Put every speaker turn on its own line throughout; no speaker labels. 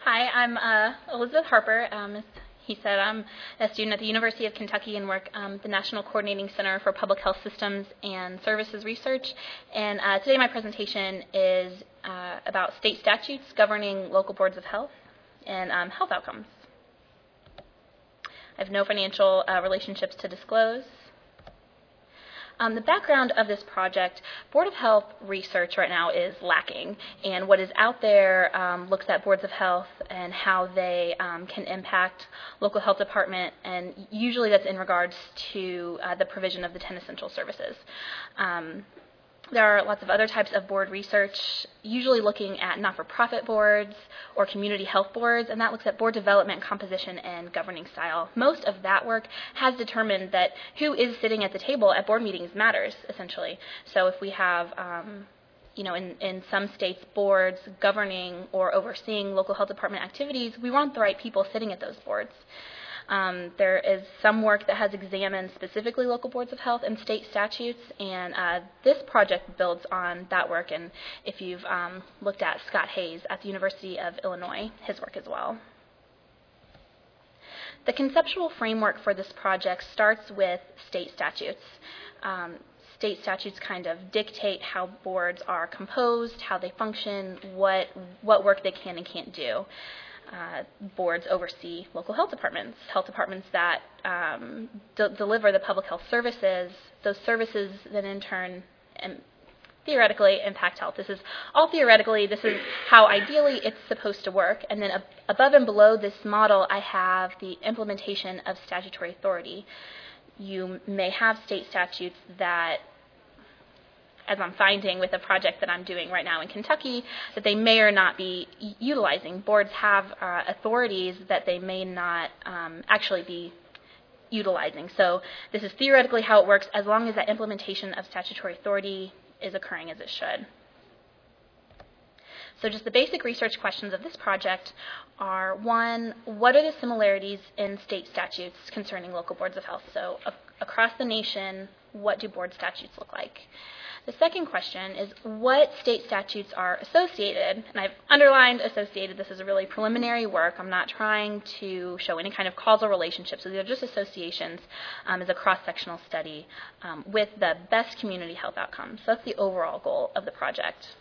Hi, I'm Elizabeth Harper. As he said, I'm a student at the University of Kentucky and work the National Coordinating Center for Public Health Systems and Services Research. And today my presentation is about state statutes governing local boards of health and health outcomes. I have no financial relationships to disclose. The background of this project, Board of Health research right now is lacking, and what is out there looks at boards of health and how they can impact local health department, and usually that's in regards to the provision of the 10 essential services. There are lots of other types of board research, usually looking at not-for-profit boards or community health boards, and that looks at board development, composition, and governing style. Most of that work has determined that who is sitting at the table at board meetings matters, essentially. So if we have, in some states, boards governing or overseeing local health department activities, we want the right people sitting at those boards. There is some work that has examined specifically local boards of health and state statutes, and this project builds on that work. And if you've looked at Scott Hayes at the University of Illinois, his work as well. The conceptual framework for this project starts with state statutes. State statutes kind of dictate how boards are composed, how they function, what work they can and can't do. Boards oversee local health departments that deliver the public health services. Those services then in turn theoretically impact health. This is all theoretically. This is how ideally it's supposed to work. And then above and below this model, I have the implementation of statutory authority. You may have state statutes that, as I'm finding with a project that I'm doing right now in Kentucky, that they may or not be utilizing. Boards have authorities that they may not actually be utilizing. So this is theoretically how it works as long as that implementation of statutory authority is occurring as it should. So just the basic research questions of this project are, one, what are the similarities in state statutes concerning local boards of health? So across the nation, what do board statutes look like? The second question is what state statutes are associated, and I've underlined associated. This is a really preliminary work. I'm not trying to show any kind of causal relationship, so these are just associations as a cross-sectional study with the best community health outcomes. So that's the overall goal of the project.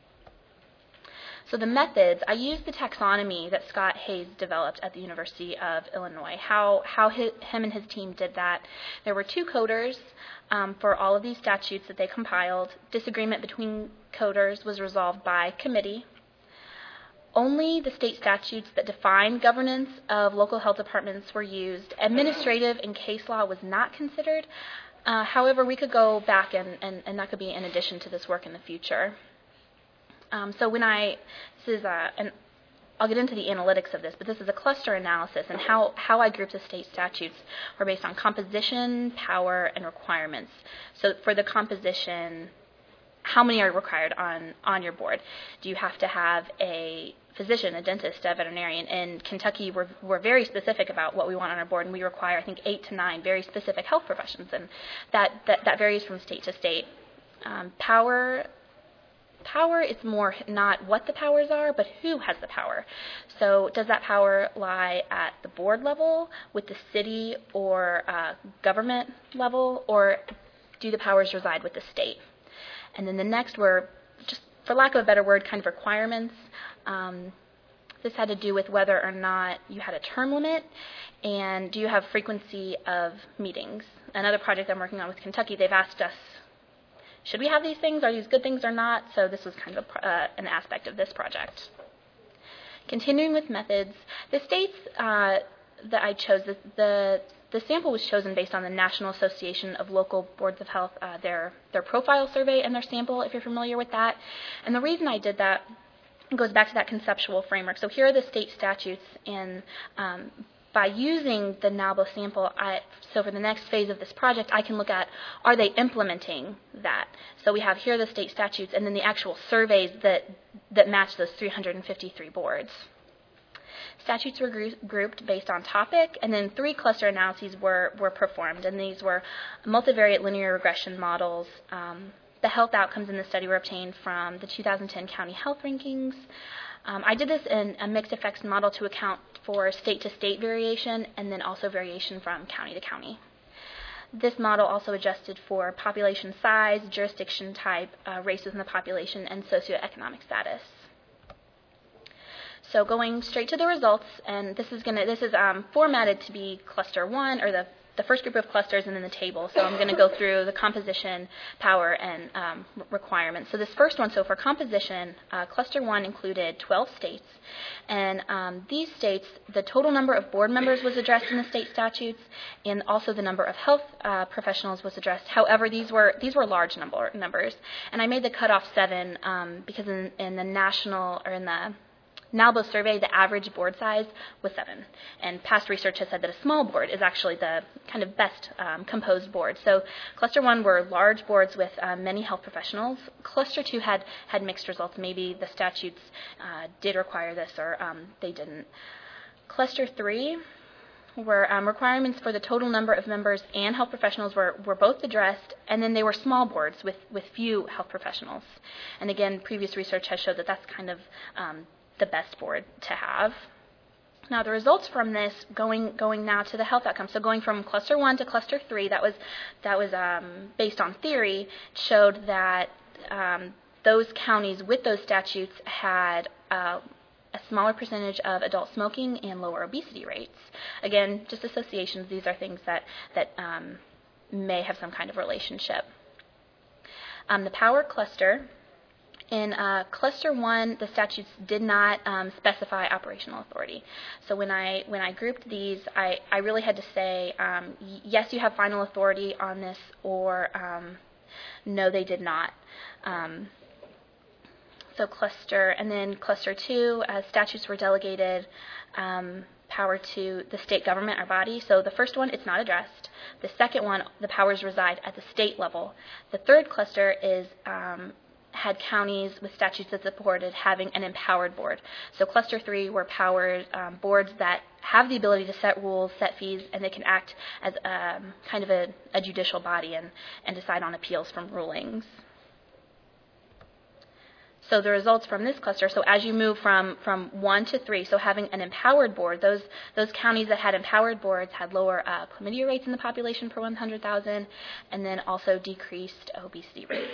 So the methods, I used the taxonomy that Scott Hayes developed at the University of Illinois, how him and his team did that. There were two coders for all of these statutes that they compiled. Disagreement between coders was resolved by committee. Only the state statutes that define governance of local health departments were used. Administrative and case law was not considered. However, we could go back and that could be in addition to this work in the future. I'll get into the analytics of this, but this is a cluster analysis, and how I grouped the state statutes were based on composition, power, and requirements. So for the composition, how many are required on your board? Do you have to have a physician, a dentist, a veterinarian? In Kentucky, we're very specific about what we want on our board, and we require, I think, 8 to 9 very specific health professions, and that varies from state to state. Power is more not what the powers are, but who has the power. So does that power lie at the board level, with the city or government level, or do the powers reside with the state? And then the next were, just for lack of a better word, kind of requirements. This had to do with whether or not you had a term limit, and do you have frequency of meetings. Another project I'm working on with Kentucky, they've asked us, should we have these things? Are these good things or not? So this was kind of an aspect of this project. Continuing with methods, the states that I chose, the sample was chosen based on the National Association of Local Boards of Health, their profile survey and their sample, if you're familiar with that. And the reason I did that goes back to that conceptual framework. So here are the state statutes, and by using the NALBO sample, so for the next phase of this project, I can look at, are they implementing that? So we have here the state statutes and then the actual surveys that match those 353 boards. Statutes were grouped based on topic, and then 3 cluster analyses were performed, and these were multivariate linear regression models. The health outcomes in the study were obtained from the 2010 county health rankings, I did this in a mixed effects model to account for state-to-state variation and then also variation from county to county. This model also adjusted for population size, jurisdiction type, race within the population, and socioeconomic status. So going straight to the results, and this is formatted to be cluster 1, or the first group of clusters, and then the table. So I'm going to go through the composition, power, and requirements. So this first one, so for composition, cluster 1 included 12 states. And these states, the total number of board members was addressed in the state statutes, and also the number of health professionals was addressed. However, these were large numbers. And I made the cutoff 7 because in the national, or in the NALBO survey, the average board size was 7, and past research has said that a small board is actually the kind of best composed board. So cluster 1 were large boards with many health professionals. Cluster 2 had mixed results. Maybe the statutes did require this, or they didn't. Cluster 3 were requirements for the total number of members and health professionals were both addressed, and then they were small boards with few health professionals. And again, previous research has showed that that's kind of the best board to have. Now the results from this, going now to the health outcomes, so going from cluster 1 to cluster 3, that was based on theory, showed that those counties with those statutes had a smaller percentage of adult smoking and lower obesity rates. Again, just associations. These are things that may have some kind of relationship. The power cluster. In cluster 1, the statutes did not specify operational authority. So when I grouped these, I really had to say, yes, you have final authority on this, or no, they did not. So cluster 2, statutes were delegated power to the state government or body. So the first one, it's not addressed. The second one, the powers reside at the state level. The third cluster had counties with statutes that supported having an empowered board. So cluster 3 were boards that have the ability to set rules, set fees, and they can act as kind of a judicial body and decide on appeals from rulings. So the results from this cluster, so as you move from 1 to 3, so having an empowered board, those counties that had empowered boards had lower chlamydia rates in the population per 100,000, and then also decreased obesity rates.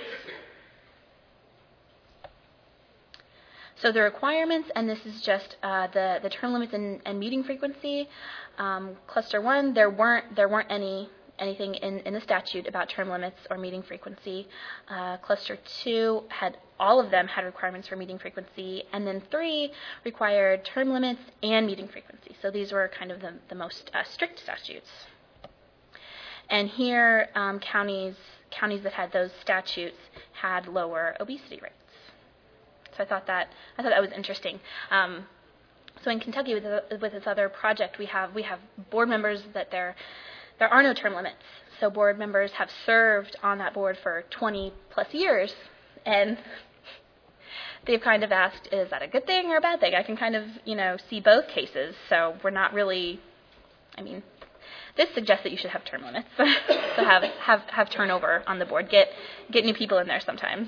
So the requirements, and this is just the term limits and meeting frequency. Cluster 1, there weren't anything in the statute about term limits or meeting frequency. Cluster 2 all of them had requirements for meeting frequency, and then 3 required term limits and meeting frequency. So these were kind of the most strict statutes. And here, counties that had those statutes had lower obesity rates. So I thought that was interesting. So in Kentucky, with this other project, we have board members that there are no term limits. So board members have served on that board for 20 plus years, and they've kind of asked, is that a good thing or a bad thing? I can kind of see both cases. So we're not really. I mean, this suggests that you should have term limits. So have turnover on the board. Get new people in there sometimes.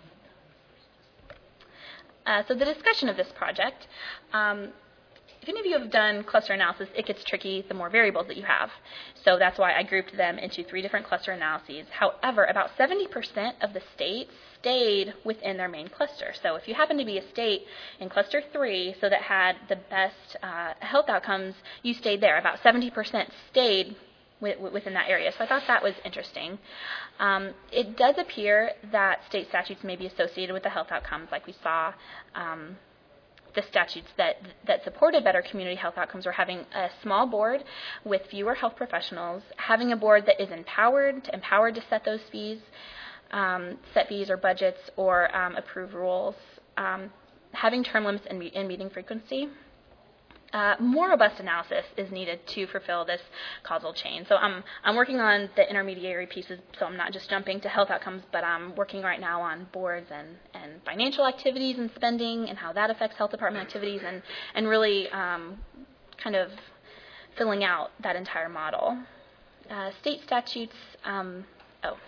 So the discussion of this project, if any of you have done cluster analysis, it gets tricky the more variables that you have. So that's why I grouped them into 3 different cluster analyses. However, about 70% of the states stayed within their main cluster. So if you happen to be a state in cluster 3, so that had the best health outcomes, you stayed there. About 70% stayed within that area. So I thought that was interesting. It does appear that state statutes may be associated with the health outcomes, like we saw the statutes that supported better community health outcomes were having a small board with fewer health professionals, having a board that is empowered to set those fees, or budgets, or approve rules, having term limits and meeting frequency. More robust analysis is needed to fulfill this causal chain. So I'm working on the intermediary pieces, so I'm not just jumping to health outcomes, but I'm working right now on boards and financial activities and spending and how that affects health department activities, and really kind of filling out that entire model. State statutes,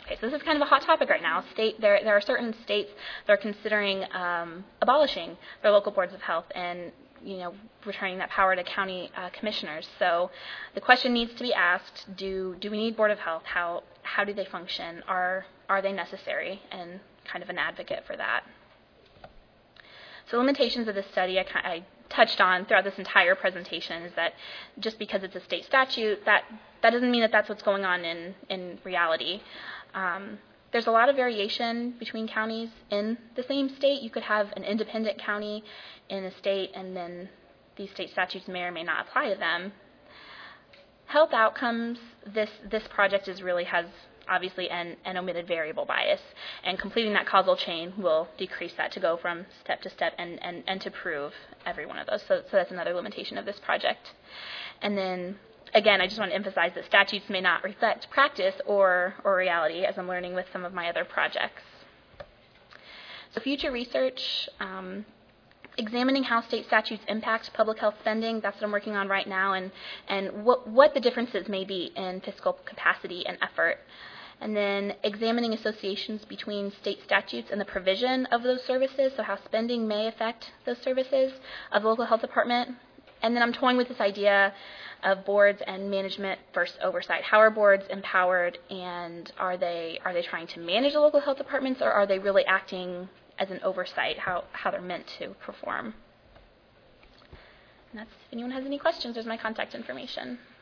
Okay, so this is kind of a hot topic right now. There are certain states that are considering abolishing their local boards of health and returning that power to county commissioners. So the question needs to be asked: Do we need board of health? How do they function? Are they necessary? And kind of an advocate for that. So limitations of this study I touched on throughout this entire presentation is that just because it's a state statute, that doesn't mean that that's what's going on in reality. There's a lot of variation between counties in the same state. You could have an independent county in a state, and then these state statutes may or may not apply to them. Health outcomes, this project has obviously an omitted variable bias, and completing that causal chain will decrease that to go from step to step and to prove every one of those. So that's another limitation of this project. And then again, I just want to emphasize that statutes may not reflect practice or reality, as I'm learning with some of my other projects. So future research, examining how state statutes impact public health spending, that's what I'm working on right now, and what the differences may be in fiscal capacity and effort. And then examining associations between state statutes and the provision of those services, so how spending may affect those services of the local health department. And then I'm toying with this idea of boards and management versus oversight. How are boards empowered, and are they trying to manage the local health departments, or are they really acting as an oversight, how they're meant to perform? And that's, if anyone has any questions, there's my contact information.